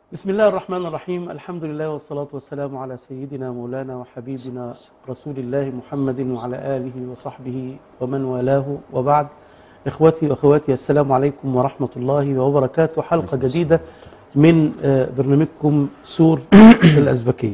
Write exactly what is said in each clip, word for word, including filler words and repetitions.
بسم الله الرحمن الرحيم. الحمد لله والصلاة والسلام على سيدنا مولانا وحبيبنا رسول الله محمد وعلى آله وصحبه ومن والاه، وبعد. إخوتي وأخواتي، السلام عليكم ورحمة الله وبركاته. حلقة جديدة من برنامجكم سور الأزبكية.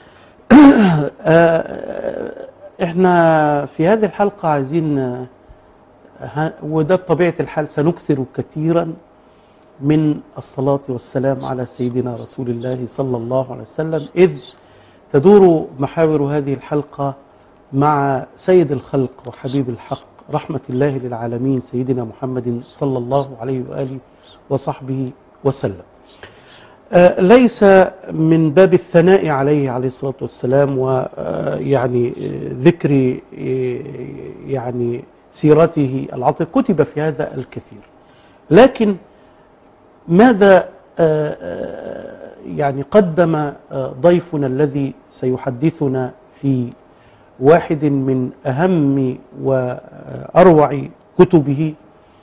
احنا في هذه الحلقة عايزين، وده بطبيعة الحال سنكثر كثيرا من الصلاة والسلام على سيدنا رسول الله صلى الله عليه وسلم، إذ تدور محاور هذه الحلقة مع سيد الخلق وحبيب الحق رحمة الله للعالمين سيدنا محمد صلى الله عليه وآله وصحبه وسلم. آه ليس من باب الثناء عليه عليه الصلاة والسلام ويعني آه ذكر آه يعني سيرته العطرة، كتب في هذا الكثير، لكن ماذا يعني قدم ضيفنا الذي سيحدثنا في واحد من أهم وأروع كتبه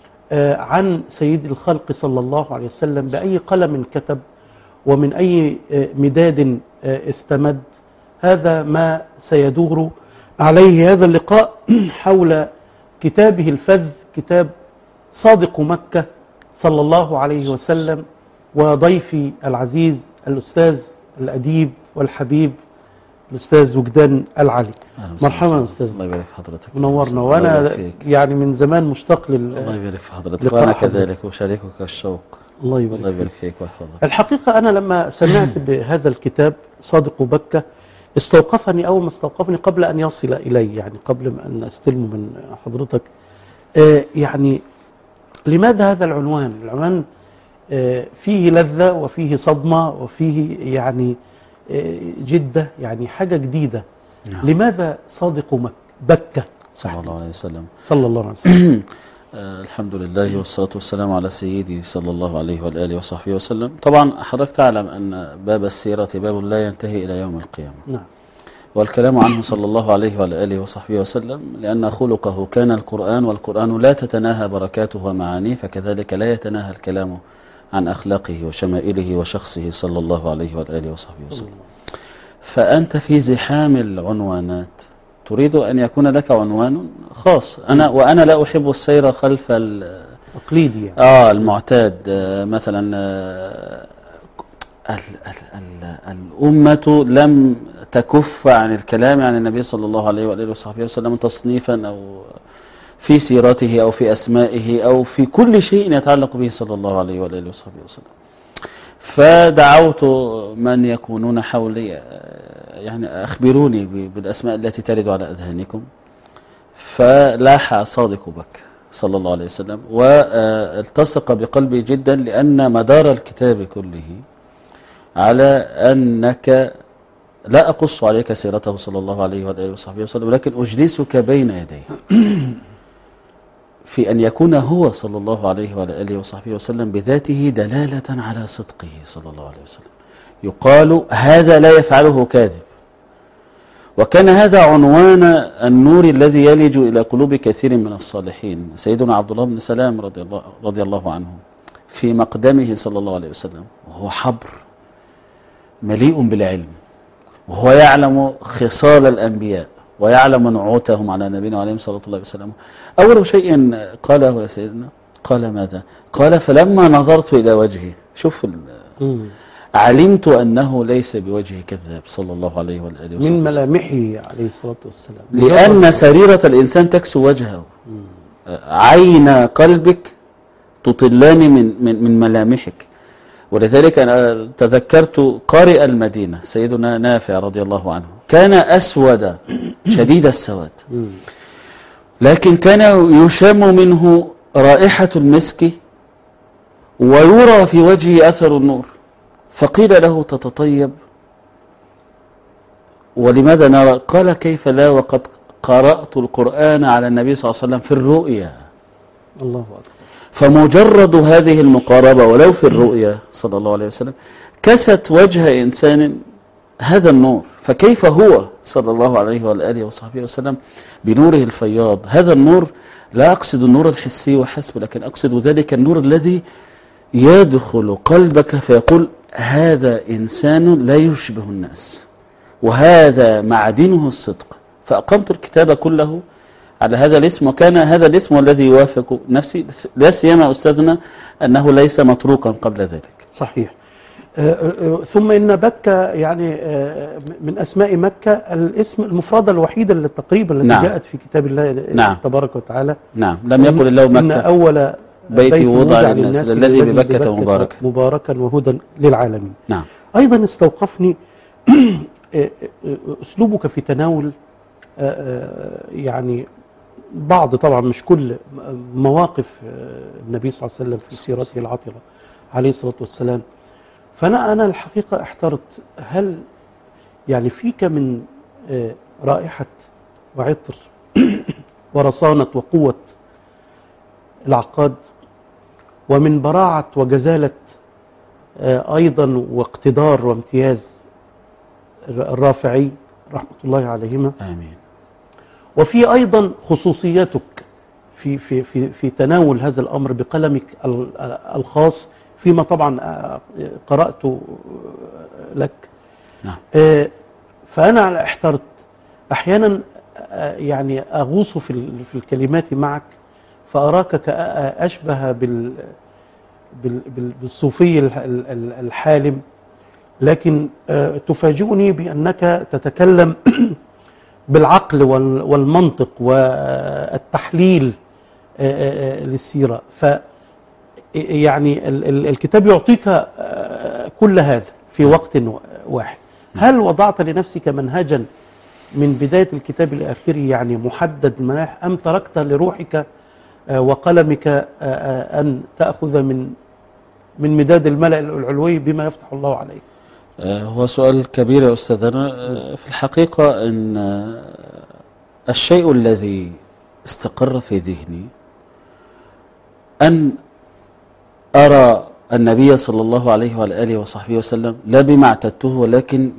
عن سيد الخلق صلى الله عليه وسلم؟ بأي قلم كتب ومن أي مداد استمد؟ هذا ما سيدور عليه هذا اللقاء حول كتابه الفذ، كتاب صادق مكة صلى الله عليه وسلم. وضيفي العزيز الأستاذ الأديب والحبيب الأستاذ وجدان العلي. مرحبا أستاذ. الله يبارك في حضرتك، منورنا، وأنا يعني من زمان مشتاق لل الله يبارك في حضرتك، وأنا كذلك أشاركك الشوق. الله يبارك, الله يبارك فيك ويحفظك. الحقيقة أنا لما سمعت بهذا الكتاب صادق مكة استوقفني، أول ما استوقفني قبل أن يصل إلي، يعني قبل ما أن أستلمه من حضرتك، آه يعني لماذا هذا العنوان؟ العنوان فيه لذة وفيه صدمة وفيه يعني جدة، يعني حاجة جديدة. نعم. لماذا صادق بكة صلى الله عليه وسلم؟ صلى الله عليه وسلم. الحمد لله والصلاة والسلام على سيدي صلى الله عليه وآله وصحبه وسلم. طبعا حضرتك تعلم أن باب السيرة باب لا ينتهي إلى يوم القيامة. نعم. والكلام عنه صلى الله عليه وآله وصحبه وسلم، لأن خلقه كان القرآن، والقرآن لا تتناهى بركاته ومعانيه، فكذلك لا يتناهى الكلام عن أخلاقه وشمائله وشخصه صلى الله عليه وآله وصحبه وسلم. فأنت في زحام العنوانات تريد أن يكون لك عنوان خاص. أنا وأنا لا أحب السير خلف التقليدي يعني. آه المعتاد. آه مثلا آه ال ال ال الأمة لم تكف عن الكلام عن النبي صلى الله عليه وآله وصحبه وسلم تصنيفا أو في سيرته أو في أسمائه أو في كل شيء يتعلق به صلى الله عليه وآله وصحبه وسلم. فدعوت من يكونون حولي يعني أخبروني بالأسماء التي ترد على أذهانكم، فلاح صادق بكة صلى الله عليه وسلم والتصق بقلبي جدا، لأن مدار الكتاب كله على أنك لا أقص عليك سيرته صلى الله عليه وآله وصحبه وسلم، ولكن أجلسك بين يديه في أن يكون هو صلى الله عليه وآله وصحبه وسلم بذاته دلالة على صدقه صلى الله عليه وسلم. يقال هذا لا يفعله كاذب. وكان هذا عنوان النور الذي يلج إلى قلوب كثير من الصالحين. سيدنا عبد الله بن سلام رضي الله, رضي الله عنه في مقدمه صلى الله عليه وسلم، وهو حبر مليء بالعلم، وهو يعلم خصال الأنبياء ويعلم نعوتهم على نبينا عليه الصلاة والسلام. أول شيء قاله يا سيدنا قال ماذا؟ قال فلما نظرت إلى وجهه، شوف علمت أنه ليس بوجه كذاب صلى الله عليه وآله وسلم، من ملامحه عليه الصلاة والسلام، لأن سريرة الإنسان تكسو وجهه. عين قلبك تطلان من, من, من ملامحك. ولذلك أنا تذكرت قارئ المدينة سيدنا نافع رضي الله عنه، كان أسود شديد السواد، لكن كان يشم منه رائحة المسك ويرى في وجهه أثر النور. فقيل له تتطيب، ولماذا نرى؟ قال كيف لا وقد قرأت القرآن على النبي صلى الله عليه وسلم في الرؤيا. الله أكبر. فمجرد هذه المقاربة ولو في الرؤيا صلى الله عليه وسلم كست وجه إنسان هذا النور، فكيف هو صلى الله عليه وآله وصحبه وسلم بنوره الفياض؟ هذا النور لا أقصد النور الحسي وحسب، لكن أقصد ذلك النور الذي يدخل قلبك فيقول هذا إنسان لا يشبه الناس، وهذا معدنه الصدق، فأقمت الكتاب كله على هذا الاسم، وكان هذا الاسم الذي يوافق نفسي، لا سيما أستاذنا أنه ليس مطروقا قبل ذلك. صحيح. آه، آه، ثم إن مكة يعني آه، من أسماء مكة الاسم المفردة الوحيدة اللي تقريبا التي نعم. جاءت في كتاب الله نعم. تبارك وتعالى. نعم، لم يقل الله إن مكة أول بيتي وضع للناس الذي ببكة مباركا مباركا وهدى للعالمين. نعم. أيضا استوقفني أسلوبك في تناول يعني بعض، طبعا مش كل مواقف النبي صلى الله عليه وسلم في سيرته العطرة عليه الصلاة والسلام. فأنا أنا الحقيقة احترت، هل يعني فيك من رائحة وعطر ورصانة وقوة العقاد، ومن براعة وجزالة أيضا واقتدار وامتياز الرافعي رحمة الله عليهما، آمين، وفي أيضا خصوصيتك في في في في تناول هذا الأمر بقلمك الخاص فيما طبعا قرأت لك. نعم. فأنا احترت أحيانا يعني أغوص في في الكلمات معك، فأراك أشبه بال بالصوفي الحالم، لكن تفاجئني بأنك تتكلم بالعقل والمنطق والتحليل للسيرة. ف يعني الكتاب يعطيك كل هذا في وقت واحد. هل وضعت لنفسك منهجا من بداية الكتاب إلى آخره يعني محدد المناح، أم تركت لروحك وقلمك أن تأخذ من من مداد الملأ العلوي بما يفتح الله عليك؟ هو سؤال كبير يا أستاذنا. في الحقيقة أن الشيء الذي استقر في ذهني أن أرى النبي صلى الله عليه وآله وصحبه وسلم لا بما اعتدته، ولكن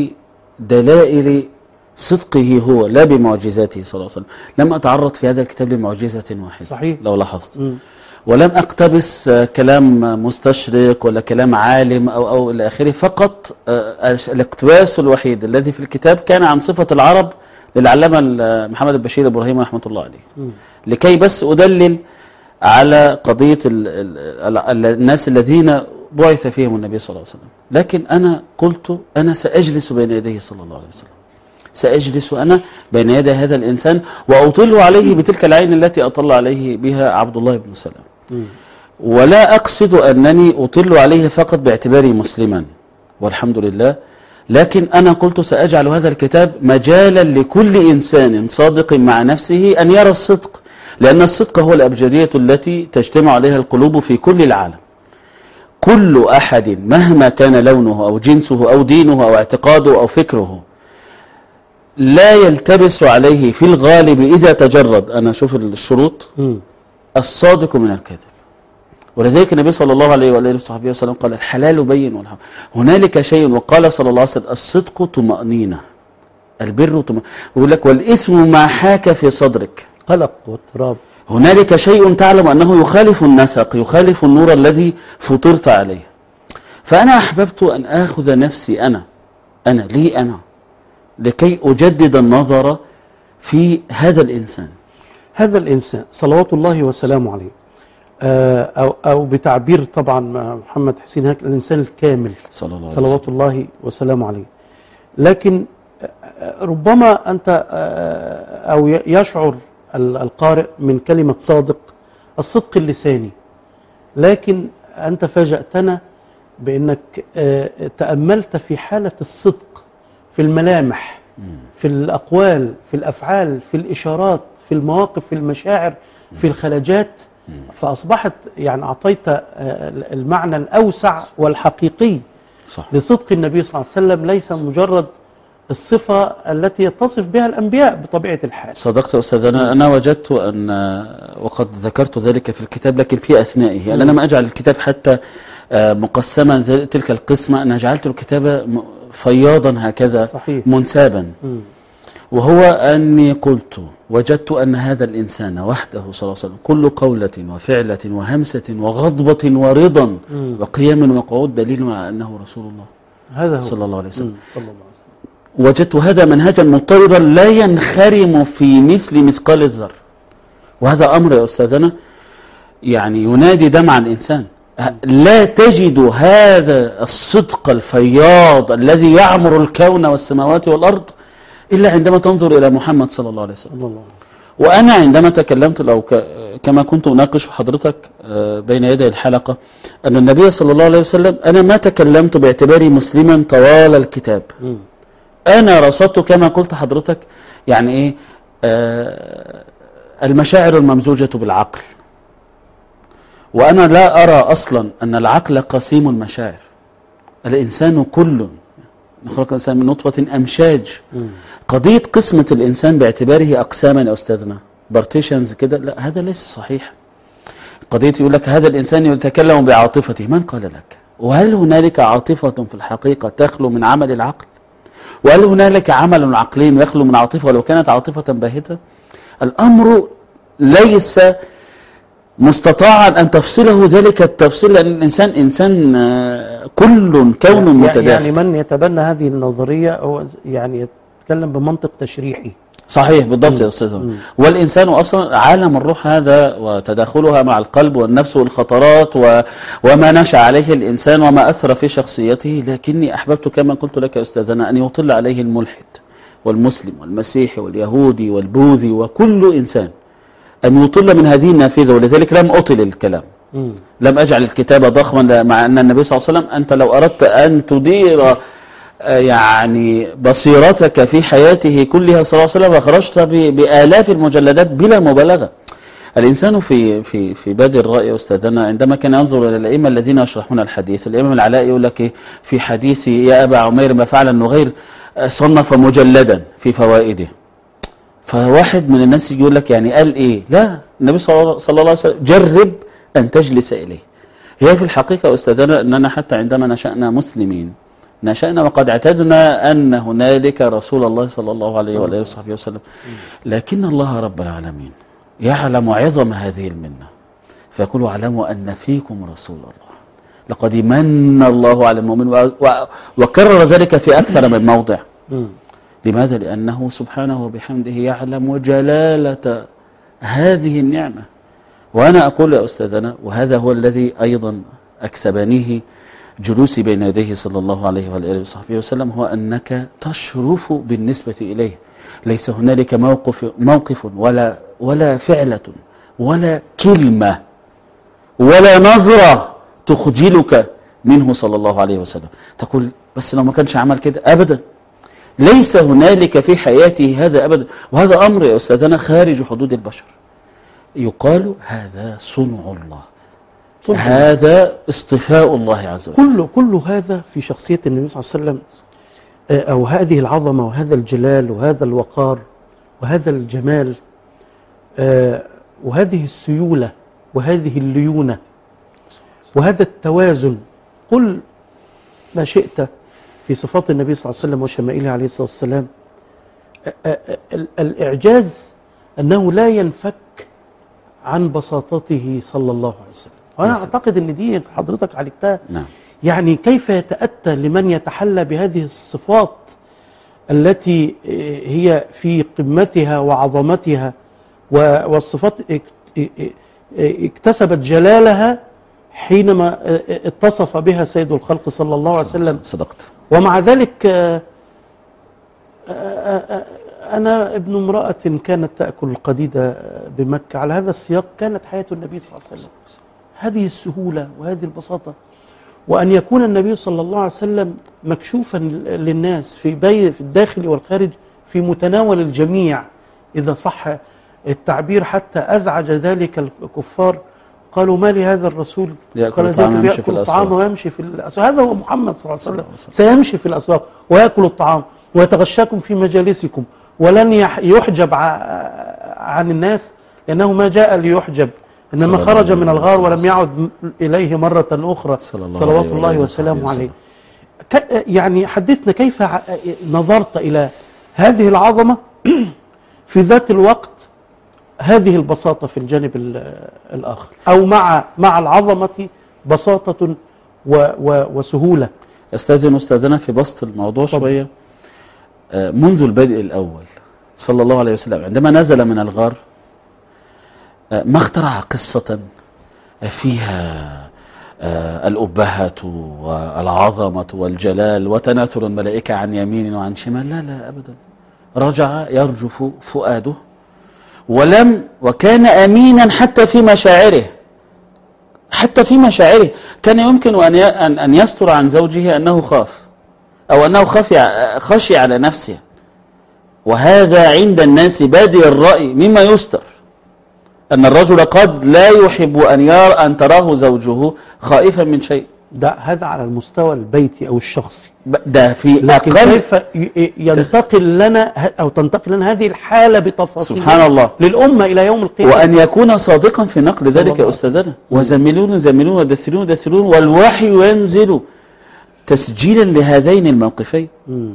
بدلائل صدقه هو، لا بمعجزاته صلى الله عليه وسلم. لم أتعرض في هذا الكتاب لمعجزة واحدة. صحيح. لو لاحظت. م. ولم أقتبس كلام مستشرق ولا كلام عالم أو أو إلى آخره، فقط الاقتباس الوحيد الذي في الكتاب كان عن صفة العرب للعلامة محمد البشير إبراهيم رحمة الله عليه، م. لكي بس أدلل على قضية ال ال ال الناس الذين بعث فيهم النبي صلى الله عليه وسلم. لكن أنا قلت أنا سأجلس بين يديه صلى الله عليه وسلم، سأجلس أنا بين يدي هذا الإنسان وأطل عليه بتلك العين التي أطل عليه بها عبد الله بن سلام. م. ولا أقصد أنني أطل عليه فقط باعتباري مسلما والحمد لله، لكن أنا قلت سأجعل هذا الكتاب مجالا لكل إنسان صادق مع نفسه أن يرى الصدق، لأن الصدق هو الأبجدية التي تجتمع عليها القلوب في كل العالم. كل أحد مهما كان لونه أو جنسه أو دينه أو اعتقاده أو فكره لا يلتبس عليه في الغالب إذا تجرد، أنا شوف الشروط، م. الصادق من الكذب. ولذلك النبي صلى الله عليه وآله وصحبه وسلم قال الحلال بين والحرام. هنالك شيء، وقال صلى الله عليه وسلم الصدق طمأنينة، البر طمأنينة. يقول لك والإثم ما حاك في صدرك قلق واضطراب. هنالك شيء تعلم أنه يخالف النسق، يخالف النور الذي فطرت عليه. فأنا أحببت أن آخذ نفسي أنا أنا لي أنا لكي أجدد النظر في هذا الإنسان هذا الإنسان صلوات الله وسلامه عليه، أو, أو بتعبير طبعا محمد حسين هيك الإنسان الكامل صلى الله صلوات الله وسلامه عليه. لكن ربما أنت أو يشعر القارئ من كلمة صادق الصدق اللساني، لكن أنت فاجأتنا بأنك تأملت في حالة الصدق في الملامح، في الأقوال، في الأفعال، في الإشارات، في المواقف، في المشاعر، في الخلجات، فأصبحت يعني أعطيت المعنى الأوسع والحقيقي صح. لصدق النبي صلى الله عليه وسلم، ليس مجرد الصفة التي يتصف بها الأنبياء بطبيعة الحال. صدقت أستاذ. أنا, أنا وجدت أن وقد ذكرت ذلك في الكتاب، لكن في أثنائه يعني أنا ما أجعل الكتاب حتى مقسما تلك القسمة، أنا جعلت الكتاب فياضا هكذا صحيح. منسابا. م. وهو أني قلت وجدت أن هذا الإنسان وحده صلى الله عليه وسلم كل قولة وفعلة وهمسة وغضبة ورضا مم. وقيام وقعود دليل على أنه رسول الله هذا هو صلى الله عليه وسلم. مم. صلى الله عليه وسلم. وجدت هذا منهجا مضطردا لا ينخرم في مثل مثقال الذر، وهذا أمر يا أستاذنا يعني ينادي دمع الإنسان. لا تجد هذا الصدق الفياض الذي يعمر الكون والسماوات والأرض إلا عندما تنظر إلى محمد صلى الله عليه وسلم. صلى الله عليه وسلم. وأنا عندما تكلمت لو كما كنت أناقش حضرتك بين يدي الحلقة أن النبي صلى الله عليه وسلم، أنا ما تكلمت باعتباري مسلما طوال الكتاب. مم. أنا رصدت كما قلت حضرتك يعني إيه آه المشاعر الممزوجة بالعقل، وأنا لا أرى أصلا أن العقل قسيم المشاعر. الإنسان كله نخلق الإنسان من نطفة أمشاج. مم. قضية قسمة الإنسان باعتباره أقساما يا أستاذنا بارتيشنز كده، لا هذا ليس صحيح. قضية يقول لك هذا الإنسان يتكلم بعاطفته، من قال لك؟ وهل هنالك عاطفة في الحقيقة تخلو من عمل العقل؟ وهل هنالك عمل عقلي يخلو من عاطفة ولو كانت عاطفة باهتة؟ الأمر ليس مستطاعا أن تفصله ذلك التفصيل، لأن الإنسان إنسان كل كون متداخل. يعني من يتبنى هذه النظرية هو يعني يتكلم بمنطق تشريحي. صحيح بالضبط يا أستاذ. والإنسان أصلا عالم الروح هذا وتداخلها مع القلب والنفس والخطرات و... وما نشأ عليه الإنسان وما أثر في شخصيته. لكني أحببت كما قلت لك يا أستاذنا أن يطل عليه الملحد والمسلم والمسيحي واليهودي والبوذي وكل إنسان، أن يطل من هذه النافذة. ولذلك لم أطل الكلام، مم. لم أجعل الكتاب ضخما، مع أن النبي صلى الله عليه وسلم أنت لو أردت أن تدير يعني بصيرتك في حياته كلها صلى الله عليه وسلم فخرجت بآلاف المجلدات بلا مبالغة. الإنسان في في في بادئ الرأي أستاذنا عندما كان ينظر إلى الأئمة الذين يشرحون الحديث، الإمام العلاء يقول لك في حديث يا أبا عمير ما فعل النغير صنف مجلدا في فوائده. فواحد من الناس يقول لك يعني قال إيه؟ لا، النبي صلى الله عليه وسلم جرب أن تجلس إليه. هي في الحقيقة أستاذنا أننا حتى عندما نشأنا مسلمين نشأنا وقد اعتدنا أن هنالك رسول الله صلى الله عليه وآله وصحبه وسلم، لكن الله رب العالمين يعلم عظم هذه المنة فيقول اعلموا أن فيكم رسول الله لقد من الله على المؤمن، وكرر ذلك في أكثر من موضع. لماذا؟ لأنه سبحانه وبحمده يعلم جلالة هذه النعمة. وأنا أقول يا أستاذنا، وهذا هو الذي أيضا أكسبنيه جلوسي بين يديه صلى الله عليه وآله وصحبه وسلم، هو أنك تشرف بالنسبة إليه. ليس هنالك موقف موقف ولا ولا فعلة ولا كلمة ولا نظرة تخجلك منه صلى الله عليه وسلم تقول بس لو ما كانش عمل كده. أبدا، ليس هنالك في حياته هذا أبدا. وهذا أمر يا أستاذنا خارج حدود البشر. يقال هذا صنع الله، صنع هذا اصطفاء الله عز وجل. كل كل هذا في شخصية النبي صلى الله عليه وسلم، أو هذه العظمة وهذا الجلال وهذا الوقار وهذا الجمال وهذه السيولة وهذه الليونة وهذا التوازن. قل ما شئت في صفات النبي صلى الله عليه وسلم وشمائله عليه الصلاة والسلام. الإعجاز أنه لا ينفك عن بساطته صلى الله عليه وسلم. وأنا نعم. أعتقد أن دي حضرتك عالجتها. نعم. يعني كيف يتأتى لمن يتحلى بهذه الصفات التي هي في قمتها وعظمتها، والصفات اكتسبت جلالها حينما اتصف بها سيد الخلق صلى الله عليه وسلم. صدقت. ومع ذلك أنا ابن امرأة كانت تأكل القديدة بمكة. على هذا السياق كانت حياة النبي صلى الله عليه وسلم، هذه السهولة وهذه البساطة، وأن يكون النبي صلى الله عليه وسلم مكشوفا للناس في في الداخل والخارج، في متناول الجميع إذا صح التعبير، حتى أزعج ذلك الكفار. قالوا ما لهذا الرسول يأكل الطعام ويمشي في الأسواق. ويمشي في الأسواق. هذا هو محمد صلى الله عليه وسلم، سيمشي في الأسواق ويأكل الطعام ويتغشاكم في مجالسكم ولن يحجب عن الناس، لأنه ما جاء ليحجب، إنما خرج من الغار ولم يعد إليه مرة أخرى صلوات الله وسلامه عليه. يعني حدثنا كيف نظرت إلى هذه العظمة في ذات الوقت هذه البساطة في الجانب الآخر، أو مع مع العظمة بساطة و و وسهولة. أستاذن أستاذنا في بسط الموضوع طبعا. شوية. منذ البدء الأول صلى الله عليه وسلم عندما نزل من الغار ما اخترع قصة فيها الأبهة والعظمة والجلال وتناثر الملائكة عن يمين وعن شمال. لا لا أبدا، رجع يرجف فؤاده ولم وكان أمينا حتى في مشاعره، حتى في مشاعره كان يمكن أن أن يستر عن زوجه أنه خاف أو أنه خفي خشي على نفسه، وهذا عند الناس بادئ الرأي مما يستر، أن الرجل قد لا يحب أن يرى أن تراه زوجه خائفا من شيء. ده هذا على المستوى البيتي أو الشخصي، ده في لكن أقل كيف ينتقل لنا أو تنتقل لنا هذه الحالة بتفاصيل سبحان الله للأمة إلى يوم القيامة، وأن يكون صادقا في نقل ذلك يا أستاذنا. وزملون زملون ودثرون ودثرون والوحي ينزل تسجيلا لهذين الموقفين.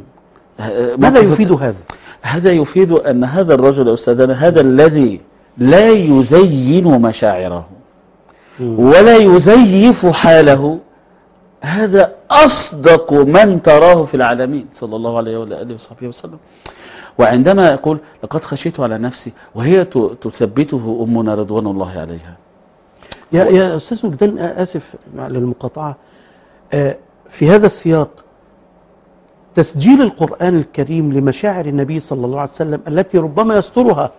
ماذا يفيد هذا؟ هذا يفيد أن هذا الرجل يا أستاذنا هذا الذي لا يزين مشاعره ولا يزيف حاله، هذا أصدق من تراه في العالمين صلى الله عليه وآله وصحبه وسلم. وعندما يقول لقد خشيت على نفسي وهي تثبته أمنا رضوان الله عليها. يا يا أستاذ وجدان، آسف للمقاطعة، في هذا السياق تسجيل القرآن الكريم لمشاعر النبي صلى الله عليه وسلم التي ربما يسترها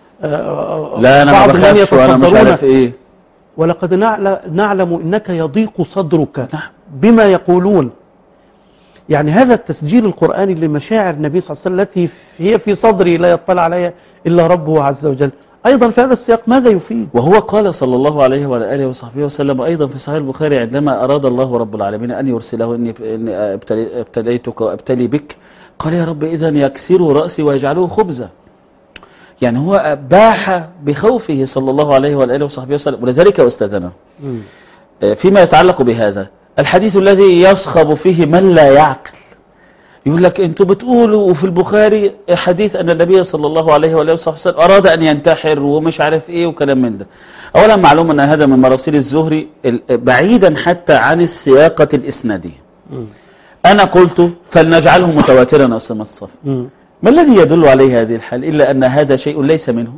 لا أنا ما بخافش وأنا مش عارف إيه، ولقد نعلم إنك يضيق صدرك بما يقولون. يعني هذا التسجيل القرآني لمشاعر النبي صلى الله عليه وسلم التي هي في صدري لا يطلع عليها إلا ربه عز وجل، أيضا في هذا السياق ماذا يفيد؟ وهو قال صلى الله عليه وعلى آله وصحبه وسلم أيضا في صحيح البخاري عندما أراد الله رب العالمين أن يرسله إني ابتليتك وابتلي بك، قال يا رب إذن يكسر رأسي ويجعله خبزا. يعني هو باح بخوفه صلى الله عليه وآله وصحبه وسلم. ولذلك أستاذنا فيما يتعلق بهذا الحديث الذي يصخب فيه من لا يعقل، يقول لك انتوا بتقولوا وفي البخاري حديث أن النبي صلى الله عليه وآله وصحبه وسلم أراد أن ينتحر ومش عارف إيه وكلام من ده. أولا معلوم أن هذا من مراسيل الزهري بعيدا حتى عن السياقة الإسنادية. أنا قلت فلنجعله متواترا أصلا الصف. ما الذي يدل عليه هذه الحال إلا أن هذا شيء ليس منه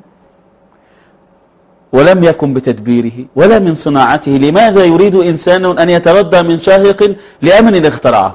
ولم يكن بتدبيره ولا من صناعته. لماذا يريد إنسان أن يتردى من شاهق لأمن اخترعه؟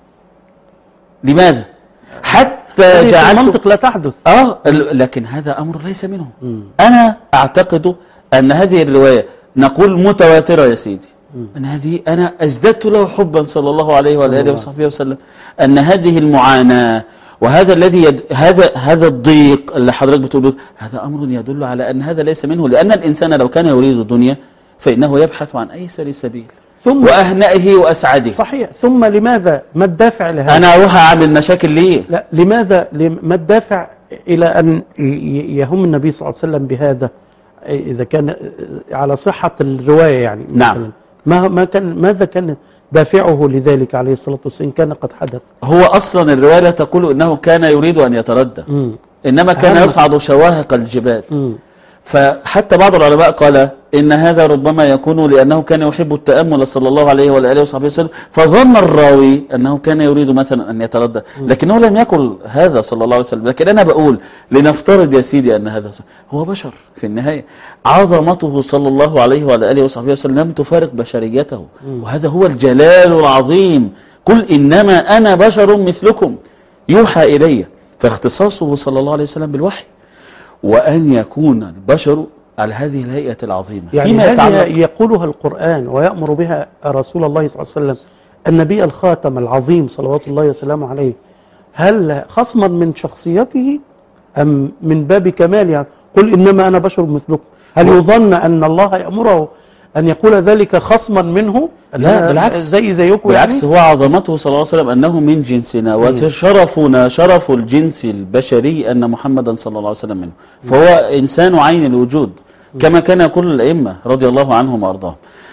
لماذا؟ حتى جعلت المنطق لا تحدث. آه لكن هذا أمر ليس منه. م. أنا أعتقد أن هذه الرواية نقول متواترة يا سيدي، أن هذه أنا أزددت له حبا صلى الله عليه وآله وصحبه وسلم، أن هذه المعاناة وهذا الذي يد... هذا هذا الضيق اللي حضرتك بتقوله هذا أمر يدل على أن هذا ليس منه، لأن الإنسان لو كان يريد الدنيا فإنه يبحث عن أيسر سبيل ثم وأهنئه وأسعده. صحيح. ثم لماذا ما الدافع لهذا؟ أنا أروح أعمل مشاكل ليه؟ لا لماذا ما الدافع إلى أن يهم النبي صلى الله عليه وسلم بهذا إذا كان على صحة الرواية يعني نعم. ما ما كان ماذا كان دافعه لذلك عليه الصلاة والسلام كان قد حدث؟ هو أصلا الرواية لا تقول أنه كان يريد أن يتردى، م. إنما كان أهم. يصعد شواهق الجبال. م. فحتى بعض العلماء قال إن هذا ربما يكون لأنه كان يحب التأمل صلى الله عليه وآله وصحبه وسلم، فظن الراوي أنه كان يريد مثلا أن يتردى، لكنه لم يقل هذا صلى الله عليه وسلم. لكن أنا بقول لنفترض يا سيدي أن هذا هو بشر في النهاية، عظمته صلى الله عليه وآله وصحبه وسلم لم تفارق بشريته، وهذا هو الجلال العظيم. قل إنما أنا بشر مثلكم يوحى إلي، فاختصاصه صلى الله عليه وسلم بالوحي، وأن يكون البشر على هذه الهيئة العظيمة. يعني هذه يقولها القرآن ويأمر بها رسول الله صلى الله عليه وسلم النبي الخاتم العظيم صلوات الله وسلامه عليه، هل خصما من شخصيته أم من باب كمالها؟ قل إنما أنا بشر مثلكم، هل يظن أن الله يأمره أن يقول ذلك خصما منه؟ لا بالعكس، زي زيكم بالعكس يعني؟ هو عظمته صلى الله عليه وسلم أنه من جنسنا، وشرفنا شرف الجنس البشري أن محمدا صلى الله عليه وسلم منه، فهو إنسان عين الوجود كما كان يقول الأئمة رضي الله عنهم وأرضاهم.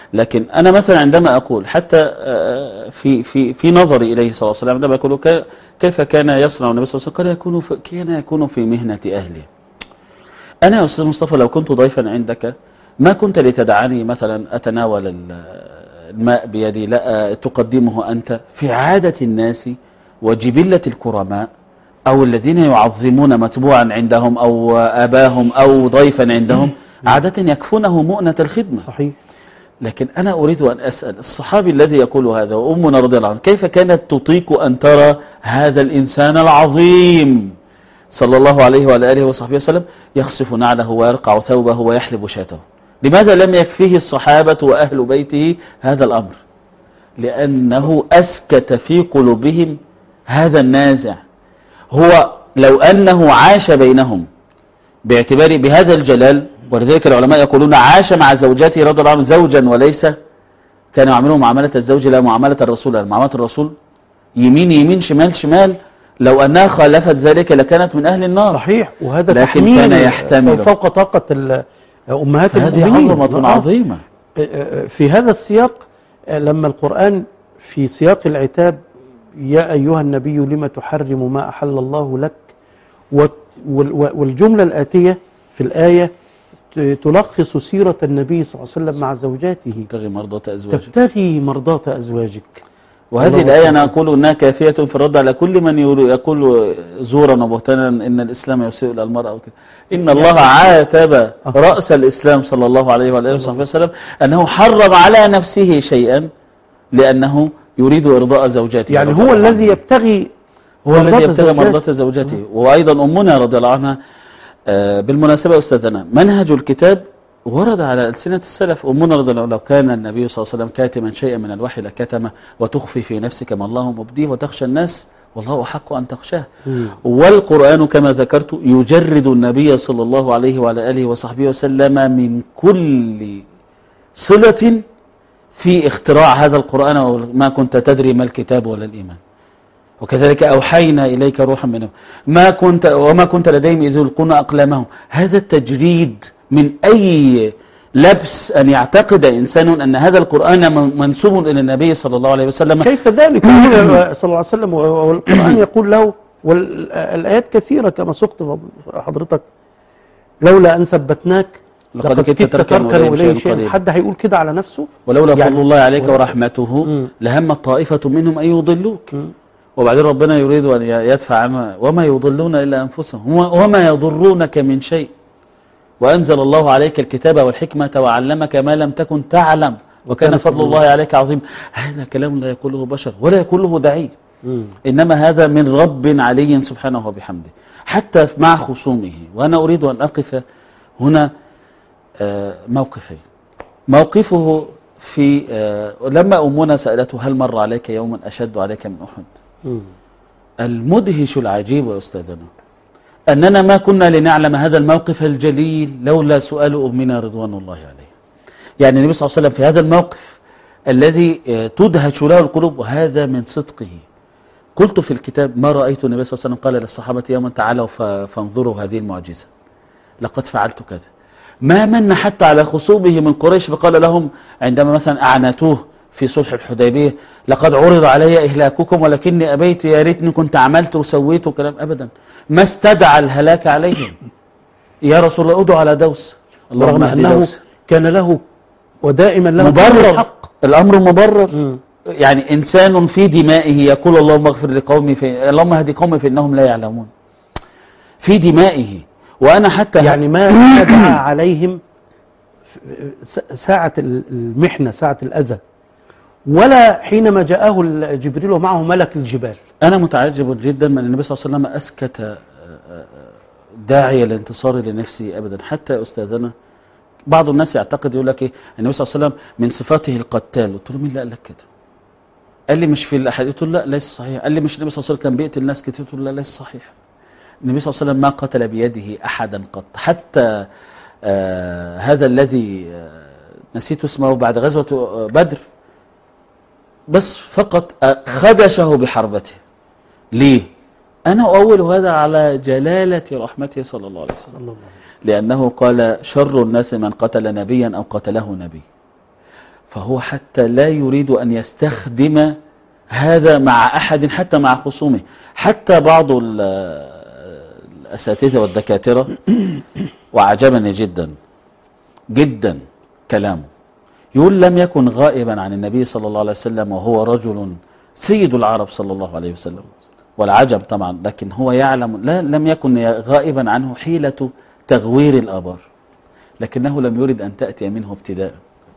لكن أنا مثلا عندما أقول حتى في في في نظري إليه صلى الله عليه وسلم، عندما أقول كيف كان يصنع النبي صلى الله عليه وسلم، قال يكون في كان يكون في مهنة أهله. أنا يا أستاذ مصطفى لو كنت ضيفا عندك ما كنت لتدعني مثلا أتناول الماء بيدي، لا تقدمه أنت. في عادة الناس وجبلة الكرماء أو الذين يعظمون متبوعا عندهم أو أباهم أو ضيفا عندهم عادة يكفونه مؤنة الخدمة. صحيح. لكن أنا أريد أن أسأل الصحابي الذي يقول هذا وأمنا رضي الله عنها كيف كانت تطيق أن ترى هذا الإنسان العظيم صلى الله عليه وعلى آله وصحبه وسلم يخصف نعله ويرقع ثوبه ويحلب شاته؟ لماذا لم يكفيه الصحابة وأهل بيته هذا الأمر؟ لأنه أسكت في قلوبهم هذا النازع. هو لو أنه عاش بينهم باعتبار بهذا الجلال، ولذلك العلماء يقولون عاش مع زوجاته رضي الله عنه زوجا وليس، كانوا يعملون معاملة الزوج لا معاملة الرسول، لا معاملة الرسول يمين يمين شمال شمال، لو أنها خالفت ذلك لكانت من أهل النار. صحيح. وهذا لكن كان يحتمل فوق طاقة أمهات هذه المؤمنين. عظمة عظيمة. في هذا السياق لما القرآن في سياق العتاب يا أيها النبي لما تحرم ما أحل الله لك، والجملة الآتية في الآية تلخص سيرة النبي صلى الله عليه وسلم مع زوجاته. تبتغي مرضات أزواجك تبتغي مرضات أزواجك. وهذه الآية أنا أقول أنها كافية في الرد على كل من يقول زورا وبهتانا إن الإسلام يسيء إلى المرأة وكذا. إن الله عاتب رأس الإسلام صلى الله عليه وآله وصحبه وسلم أنه حرم على نفسه شيئا لأنه يريد إرضاء زوجاته. يعني هو الذي يبتغي هو الذي يبتغي مرضات زوجته. وأيضا أمنا رضي الله عنها آه بالمناسبة أستاذنا منهج الكتاب ورد على ألسنة السلف. أمنا رضي الله عنها لو كان النبي صلى الله عليه وسلم كاتما شيئا من الوحي لكتمه وتخفي في نفسك ما الله مبديه وتخشى الناس والله أحق أن تخشاه. والقرآن كما ذكرت يجرد النبي صلى الله عليه وعلى آله وصحبه وسلم من كل صلة في اختراع هذا القرآن، وما كنت تدري ما الكتاب ولا الإيمان. وكذلك أوحينا إليك روحا منه ما كنت وما كنت لديهم إذ يلقون أقلامهم. هذا التجريد من أي لبس أن يعتقد إنسان أن هذا القرآن منسوب إلى النبي صلى الله عليه وسلم. كيف ذلك؟ صلى الله عليه وسلم والقرآن يقول له، والآيات كثيرة كما سقط حضرتك لولا أن ثبتناك لقد كنت تركن إليه شيئا. حد هيقول كده على نفسه؟ ولولا يعني فضل الله عليك ورحمته لهمت طائفة منهم أن يضلوك. وبعدين ربنا يريد أن يدفع عنه وما يضلون إلا أنفسهم وما يضرونك من شيء. وأنزل الله عليك الكتاب والحكمة وعلمك ما لم تكن تعلم وكان فضل الله عليك عظيم. هذا كلام لا يقوله بشر ولا يقوله دعي، إنما هذا من رب علي سبحانه وبحمده حتى مع خصومه. وأنا أريد أن أقف هنا موقفين. موقفه في لما أمنا سألته هل مر عليك يوم أشد عليك من أحد؟ المدهش العجيب يا أستاذنا أننا ما كنا لنعلم هذا الموقف الجليل لولا سؤال أمنا رضوان الله عليه. يعني النبي صلى الله عليه وسلم في هذا الموقف الذي تدهش له القلوب وهذا من صدقه. قلت في الكتاب ما رأيت النبي صلى الله عليه وسلم قال للصحابة يوما تعالوا فانظروا هذه المعجزة لقد فعلت كذا. ما من حتى على خصومه من قريش فقال لهم عندما مثلا أعنتوه في صلح الحديبية لقد عرض علي إهلاككم ولكني أبيت يا ريتني كنت عملت وسويت وكلام. أبدا ما استدعى الهلاك عليهم. يا رسول الله ادعو على دوس اللهم اهدي دوس. كان له ودائما له مبرر الحق. الأمر مبرر. م. يعني إنسان في دمائه يقول اللهم اغفر لقومي في اللهم اهدي قومي فإنهم لا يعلمون. في دمائه. وأنا حتى يعني ما استدعى عليهم ساعة المحنة ساعة الأذى ولا حينما جاءه جبريل ومعه ملك الجبال. أنا متعجب جدا من النبي صلى الله عليه وسلم أسكت داعي الانتصار لنفسه أبدا. حتى يا أستاذنا بعض الناس يعتقد يقول لك إيه النبي صلى الله عليه وسلم من صفاته القتال. قلت له مين اللي قال لك كده؟ قال لي مش في الأحاديث. قلت له لا ليس صحيح. قال لي مش النبي صلى الله عليه وسلم كان بيقتل الناس كتير. قلت له لا ليس صحيح. النبي صلى الله عليه وسلم ما قتل بيده أحدا قط. حتى آه هذا الذي آه نسيت اسمه بعد غزوة بدر بس فقط خدشه بحربته. ليه؟ أنا أؤول هذا على جلالة رحمته صلى الله عليه وسلم. لأنه قال شر الناس من قتل نبيا أو قتله نبي. فهو حتى لا يريد أن يستخدم هذا مع أحد حتى مع خصومه. حتى بعض الأساتذة والدكاترة وعجبني جدا جدا كلامه، يقول لم يكن غائبا عن النبي صلى الله عليه وسلم وهو رجل سيد العرب صلى الله عليه وسلم والعجب طبعا، لكن هو يعلم لا لم يكن غائبا عنه حيلة تغوير الآبار، لكنه لم يرد أن تأتي منه ابتداء.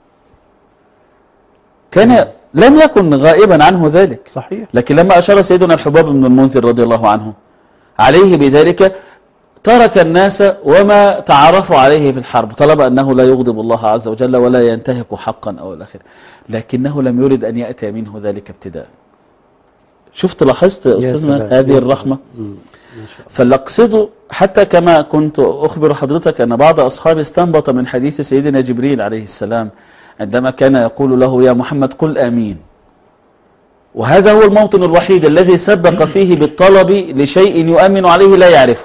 كان لم يكن غائبا عنه ذلك صحيح. لكن لما أشار سيدنا الحباب بن المنذر رضي الله عنه عليه بذلك ترك الناس وما تعرفوا عليه في الحرب، طلب أنه لا يغضب الله عز وجل ولا ينتهك حقا أو الآخر، لكنه لم يرد أن يأتي منه ذلك ابتداء. شفت لاحظت أستاذنا هذه الرحمة؟ فاللي أقصده حتى كما كنت أخبر حضرتك أن بعض أصحابي استنبط من حديث سيدنا جبريل عليه السلام عندما كان يقول له يا محمد قل آمين، وهذا هو الموطن الوحيد الذي سبق فيه بالطلب لشيء يؤمن عليه لا يعرفه.